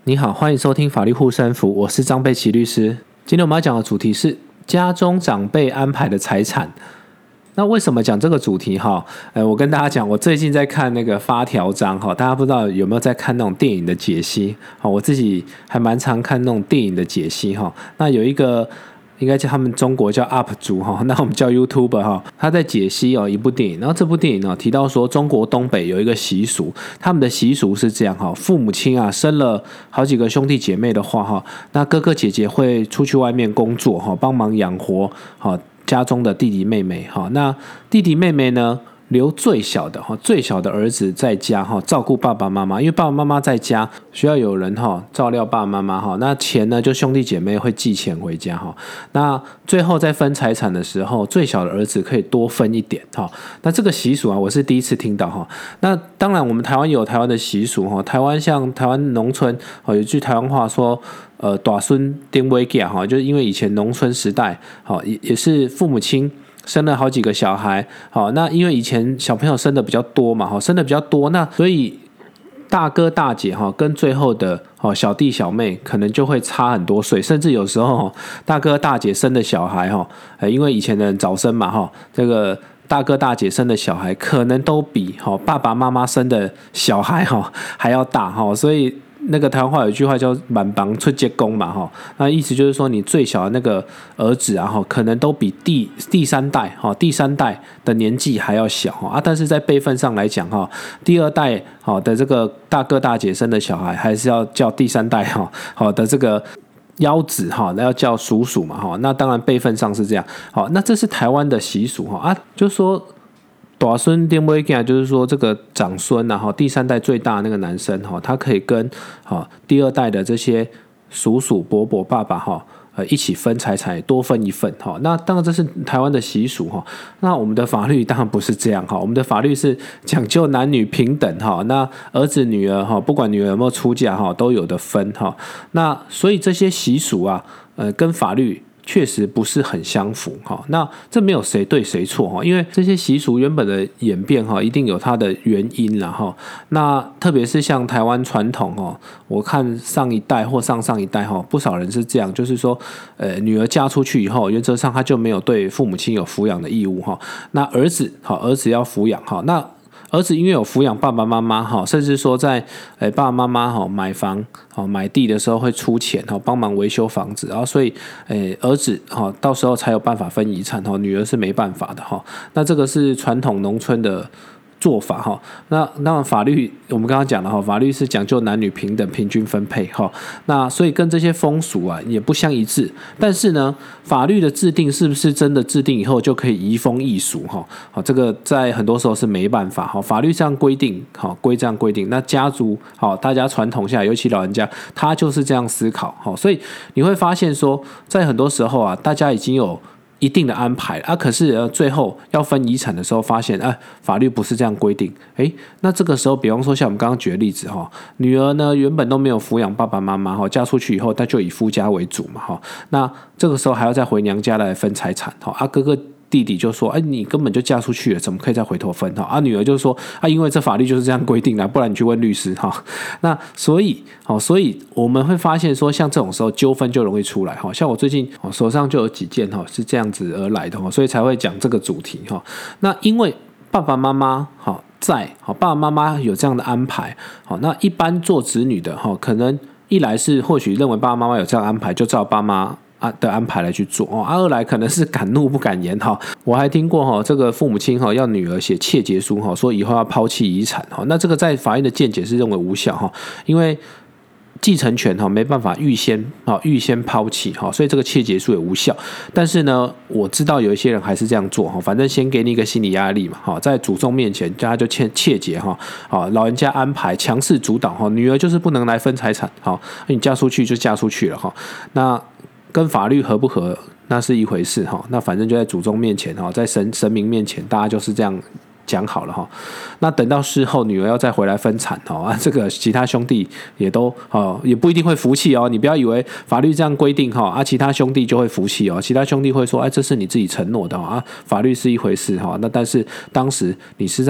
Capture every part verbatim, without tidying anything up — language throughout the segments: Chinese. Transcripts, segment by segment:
你好，欢迎收听法律护身符，我是张贝琪律师。今天我们要讲的主题是家中长辈安排的财产。那为什么讲这个主题哈？呃，我跟大家讲，我最近在看那个发条章哈，大家不知道有没有在看那种电影的解析？好，我自己还蛮常看那种电影的解析哈。那有一个。应该叫他们中国叫 U P 主哈，那我们叫 YouTuber 哈，他在解析哦一部电影，然后这部电影呢提到说中国东北有一个习俗，他们的习俗是这样哈，父母亲啊生了好几个兄弟姐妹的话哈，那哥哥姐姐会出去外面工作哈，帮忙养活哈家中的弟弟妹妹哈，那弟弟妹妹呢？留最小的最小的儿子在家照顾爸爸妈妈，因为爸爸妈妈在家需要有人照料爸爸妈妈，那钱呢就兄弟姐妹会寄钱回家，那最后在分财产的时候，最小的儿子可以多分一点，那这个习俗啊，我是第一次听到。那当然我们台湾有台湾的习俗，台湾像台湾农村有一句台湾话说呃，大孙丁威囝，就是因为以前农村时代也也是父母亲生了好几个小孩，好，那因为以前小朋友生的比较多嘛，生的比较多，那所以大哥大姐跟最后的小弟小妹可能就会差很多岁，甚至有时候大哥大姐生的小孩，因为以前的人早生嘛，这个大哥大姐生的小孩可能都比爸爸妈妈生的小孩还要大，所以那个台湾话有一句话叫满房出结公嘛，那意思就是说你最小的那个儿子啊，可能都比第第三代第三代的年纪还要小啊，但是在辈分上来讲，第二代的这个大哥大姐生的小孩还是要叫第三代的这个幺子那要叫叔叔嘛，那当然辈分上是这样，那这是台湾的习俗啊，就是说大孙丁威囝，就是说这个长孙啊，第三代最大那个男生，他可以跟第二代的这些叔叔伯伯爸爸一起分财产，多分一份。那当然这是台湾的习俗，那我们的法律当然不是这样，我们的法律是讲究男女平等，那儿子女儿不管女儿有没有出嫁都有的分。那所以这些习俗啊，呃，跟法律确实不是很相符，那这没有谁对谁错，因为这些习俗原本的演变一定有它的原因啦。那特别是像台湾传统，我看上一代或上上一代不少人是这样，就是说呃，女儿嫁出去以后，原则上她就没有对父母亲有抚养的义务，那儿子儿子要抚养，那儿子因为有抚养爸爸妈妈，甚至说在爸爸妈妈买房买地的时候会出钱帮忙维修房子，然后所以儿子到时候才有办法分遗产，女儿是没办法的。那这个是传统农村的做法哈，那当然法律我们刚刚讲了哈，法律是讲究男女平等、平均分配哈，那所以跟这些风俗啊也不相一致。但是呢，法律的制定是不是真的制定以后就可以移风易俗哈？好，这个在很多时候是没办法哈。法律这样规定，好规这样规定，那家族好，大家传统下来，尤其老人家他就是这样思考哈，所以你会发现说，在很多时候啊，大家已经有一定的安排啊，可是最后要分遗产的时候，发现啊，法律不是这样规定。哎，那这个时候，比方说像我们刚刚举的例子哈，女儿呢原本都没有抚养爸爸妈妈哈，嫁出去以后，她就以夫家为主嘛哈，那这个时候还要再回娘家来分财产哈，啊哥哥弟弟就说：“哎，你根本就嫁出去了，怎么可以再回头分？”哈，啊，女儿就说：“啊，因为这法律就是这样规定的，不然你去问律师。”哈，那所以，好，所以我们会发现说，像这种时候纠纷就容易出来。哈，像我最近手上就有几件哈是这样子而来的，所以才会讲这个主题。哈，那因为爸爸妈妈好在，好爸爸妈妈有这样的安排，好，那一般做子女的哈，可能一来是或许认为爸爸妈妈有这样安排，就照爸妈啊的安排来去做哦，啊、二来可能是敢怒不敢言哈。我还听过哈，这个父母亲哈要女儿写切结书哈，说以后要抛弃遗产哈。那这个在法院的见解是认为无效哈，因为继承权哈没办法预先啊预先抛弃哈，所以这个切结书也无效。但是呢，我知道有一些人还是这样做哈，反正先给你一个心理压力嘛哈，在祖宗面前大家就切切结哈，啊老人家安排强势主导哈，女儿就是不能来分财产哈，你嫁出去就嫁出去了哈，那跟法律合不合那是一回事哈，那反正就在祖宗面前哈，在神神明面前，大家就是这样讲好了哈。那等到事后女儿要再回来分产哈，这个其他兄弟也都哦也不一定会服气哦。你不要以为法律这样规定哈，啊其他兄弟就会服气哦。其他兄弟会说，哎，这是你自己承诺的啊，法律是一回事哈。那但是当时你是在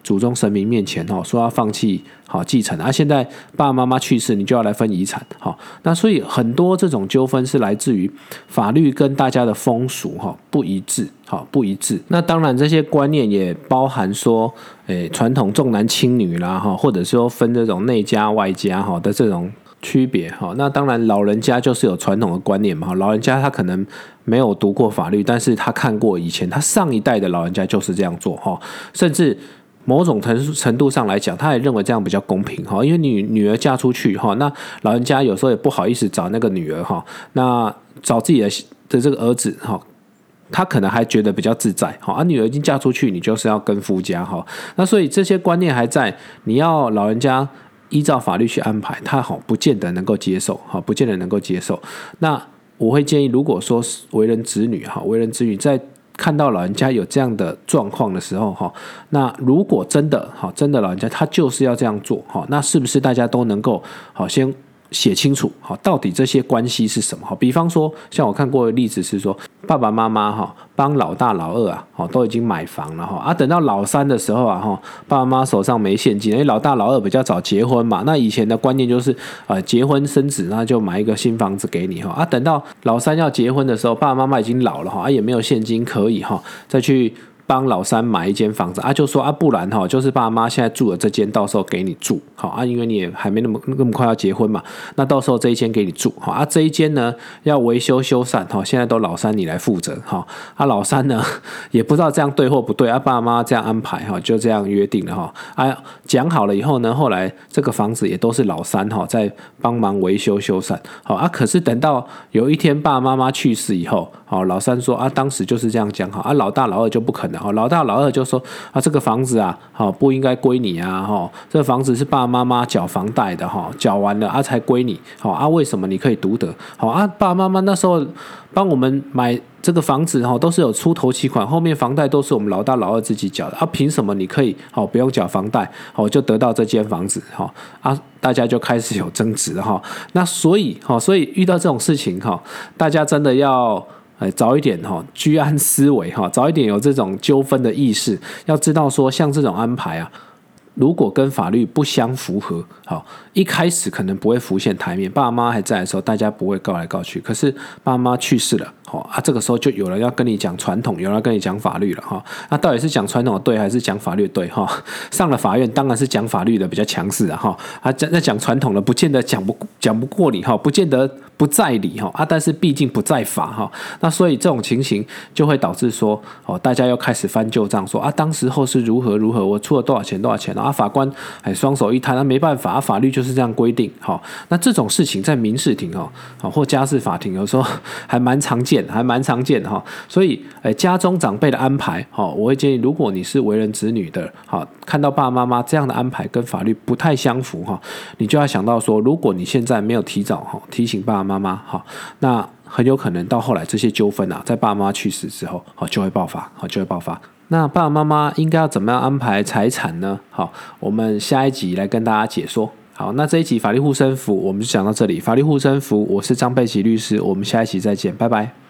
祖宗神明面前哈，说要放弃好继承啊，现在爸爸妈妈去世，你就要来分遗产好，那所以很多这种纠纷是来自于法律跟大家的风俗哈不一致，好不一致。那当然这些观念也包含说，诶传统重男轻女啦哈，或者说分这种内家外家哈的这种区别哈。那当然老人家就是有传统的观念嘛，老人家他可能没有读过法律，但是他看过以前他上一代的老人家就是这样做哈，甚至某种程度上来讲，他也认为这样比较公平哈，因为女女儿嫁出去哈，那老人家有时候也不好意思找那个女儿哈，那找自己的的这个儿子哈，他可能还觉得比较自在哈，啊女儿已经嫁出去，你就是要跟夫家哈，那所以这些观念还在，你要老人家依照法律去安排，他好不见得能够接受哈，不见得能够接受。那我会建议，如果说为人子女哈，为人子女在看到老人家有这样的状况的时候，那如果真的真的老人家他就是要这样做，那是不是大家都能够先写清楚到底这些关系是什么？比方说像我看过的例子是说，爸爸妈妈帮老大老二啊都已经买房了啊，等到老三的时候啊，爸爸妈妈手上没现金，因为老大老二比较早结婚嘛，那以前的观念就是呃结婚生子，那就买一个新房子给你啊，等到老三要结婚的时候，爸爸妈妈已经老了啊，也没有现金可以再去帮老三买一间房子啊，就说啊，不然哈，就是爸妈现在住的这间，到时候给你住，好啊，因为你也还没那么那么快要结婚嘛，那到时候这一间给你住，好啊，这一间呢要维修修缮，哈，现在都老三你来负责，哈，啊，老三呢也不知道这样对或不对，啊，爸妈这样安排，哈，就这样约定了，哈，啊，讲好了以后呢，后来这个房子也都是老三哈在帮忙维修修缮，好啊，可是等到有一天爸爸妈妈去世以后，好，老三说啊，当时就是这样讲好啊，老大老二就不可能。老大老二就说啊，这个房子啊，不应该归你啊，这个房子是爸爸妈妈缴房贷的，缴完了啊才归你，啊，为什么你可以独得？啊，爸爸妈妈那时候帮我们买这个房子都是有出头期款，后面房贷都是我们老大老二自己缴的啊，凭什么你可以不用缴房贷就得到这间房子啊？大家就开始有争执了，那所以所以遇到这种事情，大家真的要早一点居安思危，早一点有这种纠纷的意识，要知道说像这种安排啊，如果跟法律不相符合，好，一开始可能不会浮现台面，爸妈还在的时候大家不会告来告去，可是爸妈去世了啊，这个时候就有人要跟你讲传统，有人要跟你讲法律了哈。那到底是讲传统的对还是讲法律的对哈？上了法院当然是讲法律的比较强势啊哈，啊那讲传统的不见得讲不讲不过你哈，不见得不在理哈啊，但是毕竟不在法哈。那所以这种情形就会导致说哦，大家又开始翻旧账，说啊当时候是如何如何，我出了多少钱多少钱啊，法官哎双手一摊，啊没办法啊，法律就是这样规定哈。那这种事情在民事庭哈或家事法庭有时候还蛮常见。还蛮常见的哈，所以诶家中长辈的安排，我会建议，如果你是为人子女的，看到爸爸妈妈这样的安排跟法律不太相符，你就要想到说，如果你现在没有提早提醒爸爸妈妈，那很有可能到后来这些纠纷啊，在爸妈去世之后就会爆发，就会爆发。那爸爸妈妈应该要怎么样安排财产呢？好，我们下一集来跟大家解说。好，那这一集法律护身符我们就讲到这里。法律护身符，我是张佩琪律师，我们下一期再见，拜拜。